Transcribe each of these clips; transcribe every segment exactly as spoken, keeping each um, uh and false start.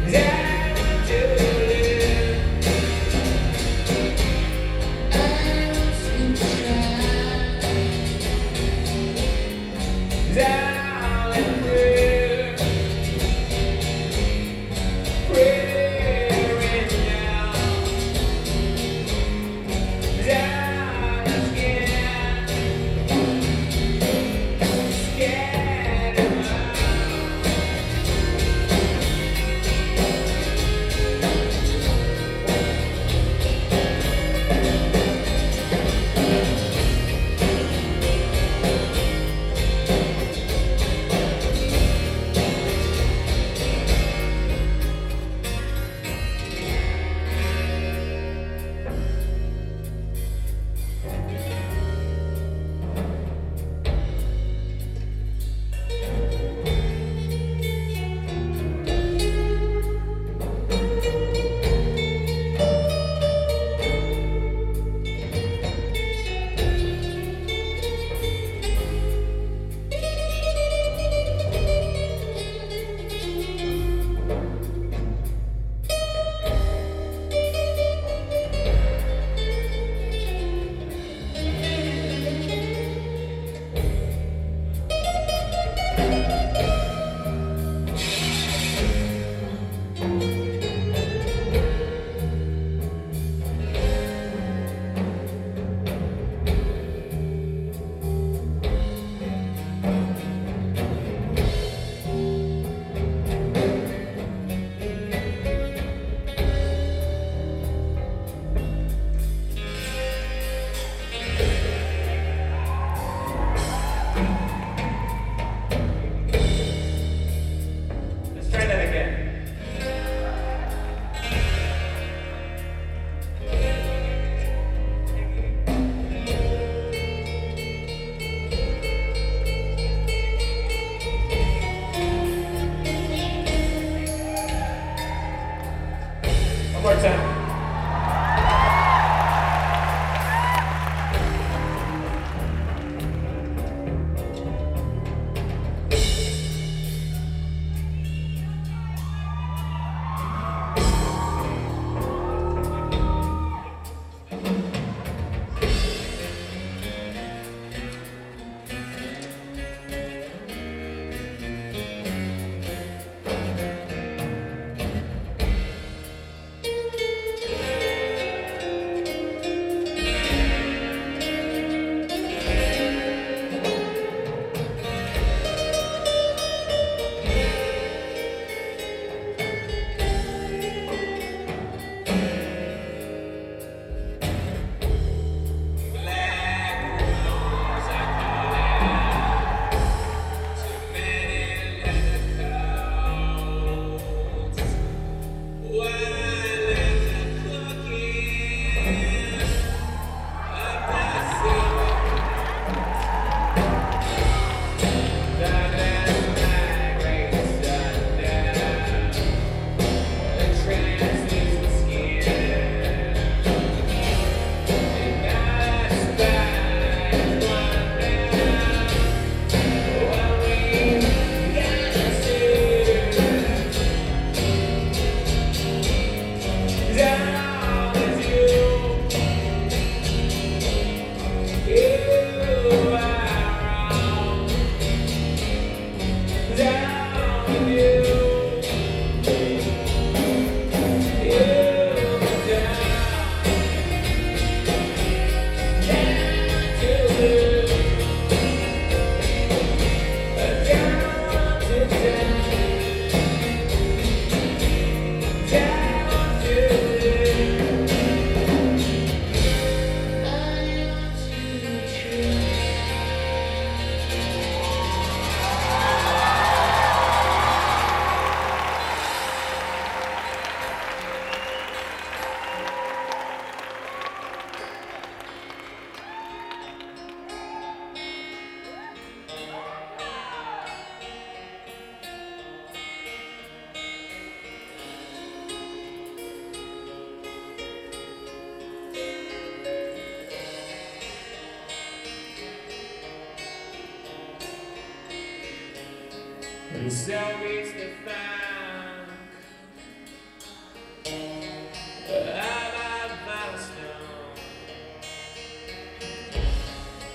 And so it's the funk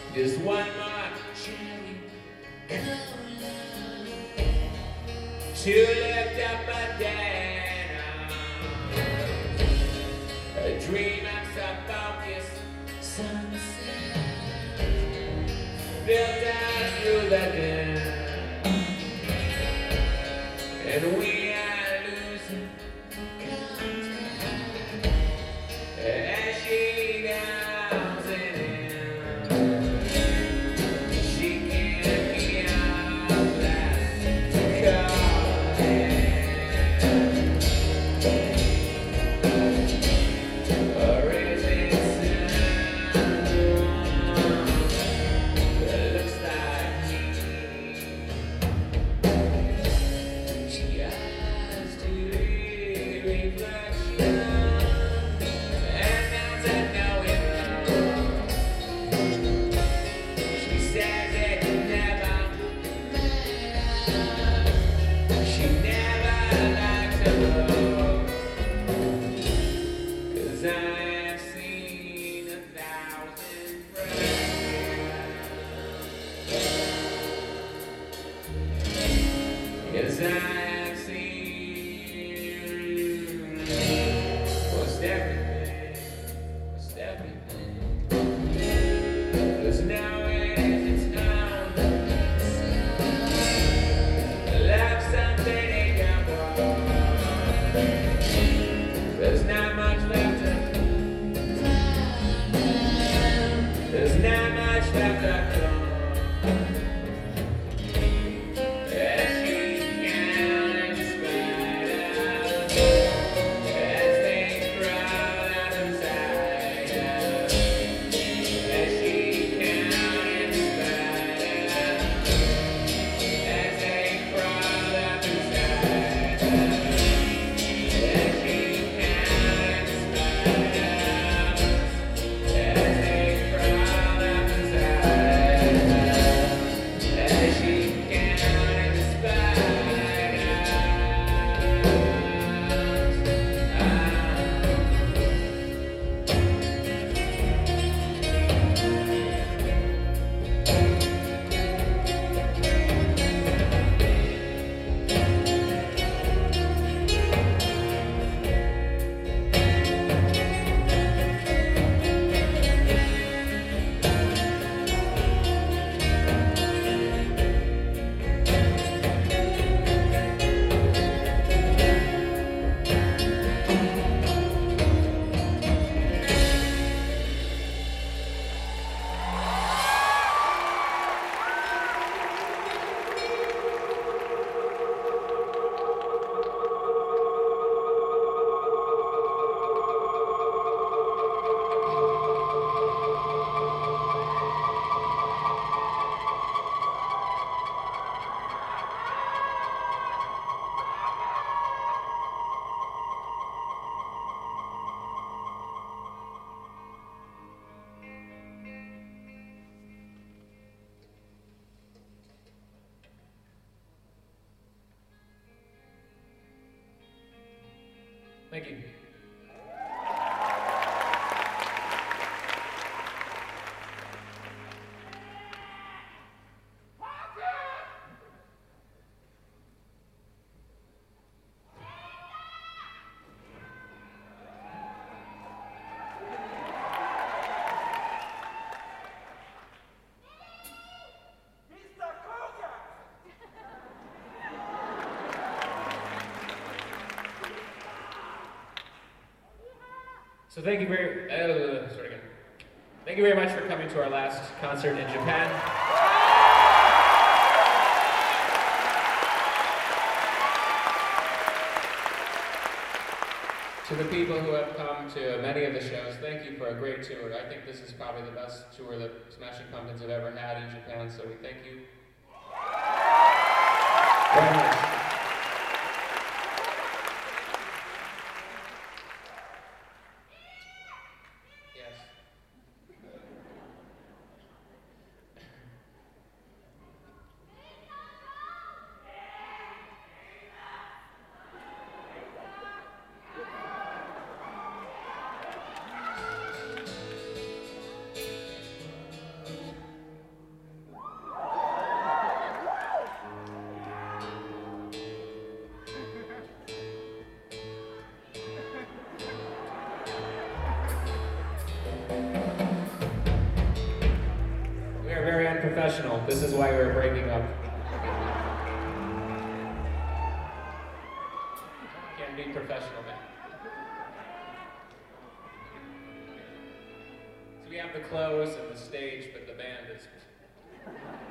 Just one more cherry cola to lift up a dead arm. A dream of self-focused sunset built out through the night, and we are losing contact as she goes in. She can't be our last calling, or is it someone that looks like me? She has to reflection, and now to know it wrong. She says it never mattered. She never liked to love, 'cause I have seen a thousand friends. Yes, I have seen most everything, most everything. There's nowhere in town. Love something ain't got wrong. There's not much left to There's not much left to go. As she counted the spiders, as they crawled out inside her. As she counted the spiders, as they crawled up inside her. As she counted the spiders, as they crawled up inside her. As she counted the spiders, ah. Thank you. So thank you very, uh, start again. Thank you very much for coming to our last concert in Japan. To the people who have come to many of the shows, thank you for a great tour. I think this is probably the best tour that Smashing Pumpkins have ever had in Japan, so we thank you very much. Yes. professional. This is why we were breaking up. Can't be professional, man. So we have the clothes and the stage, but the band is